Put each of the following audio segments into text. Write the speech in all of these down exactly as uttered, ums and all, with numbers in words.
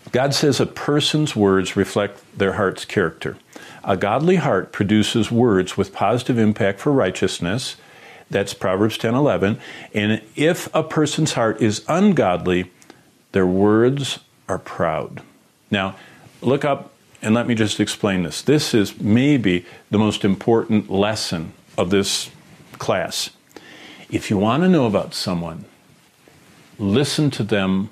God says a person's words reflect their heart's character. A godly heart produces words with positive impact for righteousness. That's Proverbs ten eleven. And if a person's heart is ungodly, their words are proud. Now, look up and let me just explain this. This is maybe the most important lesson of this class. If you want to know about someone, listen to them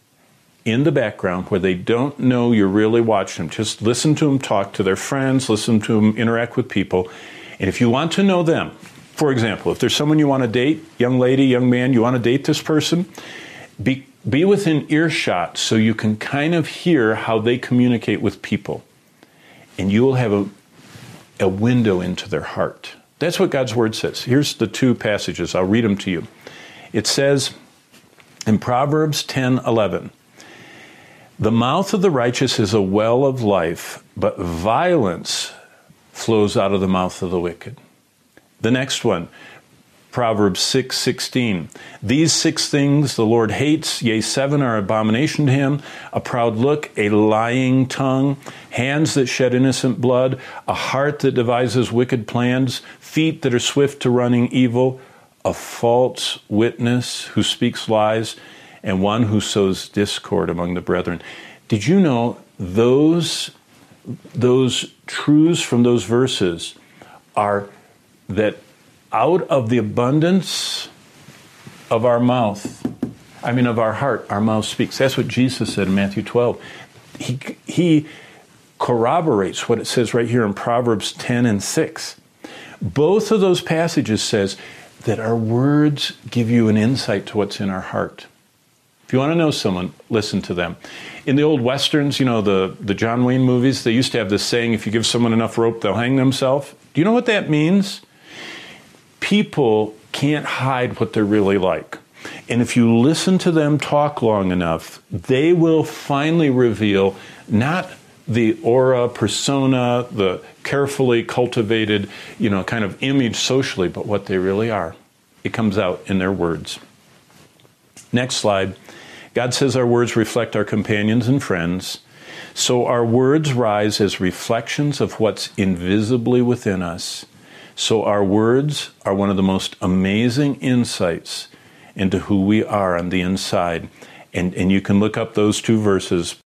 in the background where they don't know you're really watching them. Just listen to them talk to their friends, listen to them interact with people. And if you want to know them, for example, if there's someone you want to date, young lady, young man, you want to date this person, be, be within earshot so you can kind of hear how they communicate with people. And you will have a, a window into their heart. That's what God's Word says. Here's the two passages. I'll read them to you. It says in Proverbs ten eleven, the mouth of the righteous is a well of life, but violence flows out of the mouth of the wicked. The next one, Proverbs six sixteen. These six things the Lord hates, yea, seven are abomination to him: a proud look, a lying tongue, hands that shed innocent blood, a heart that devises wicked plans, feet that are swift to running evil, a false witness who speaks lies, and one who sows discord among the brethren. Did you know those, those truths from those verses are that out of the abundance of our mouth, I mean of our heart, our mouth speaks. That's what Jesus said in Matthew twelve. He, he corroborates what it says right here in Proverbs ten and six. Both of those passages says that our words give you an insight to what's in our heart. If you want to know someone, listen to them. In the old Westerns, you know, the, the John Wayne movies, they used to have this saying, if you give someone enough rope, they'll hang themselves. Do you know what that means? People can't hide what they're really like. And if you listen to them talk long enough, they will finally reveal not the aura, persona, the carefully cultivated, you know, kind of image socially, but what they really are. It comes out in their words. Next slide. God says our words reflect our companions and friends. So our words rise as reflections of what's invisibly within us. So our words are one of the most amazing insights into who we are on the inside. And, and you can look up those two verses,